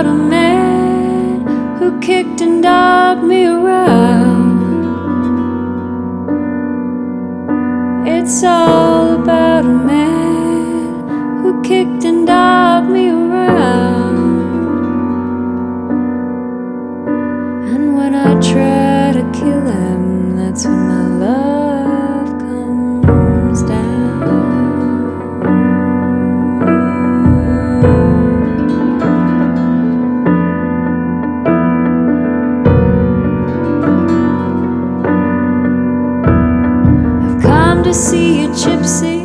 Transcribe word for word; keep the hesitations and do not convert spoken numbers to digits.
about a man who kicked and dogged me around. It's all about a man who kicked and dogged me around. And when I try to kill him, that's when my love comes down. I've come to see a gypsy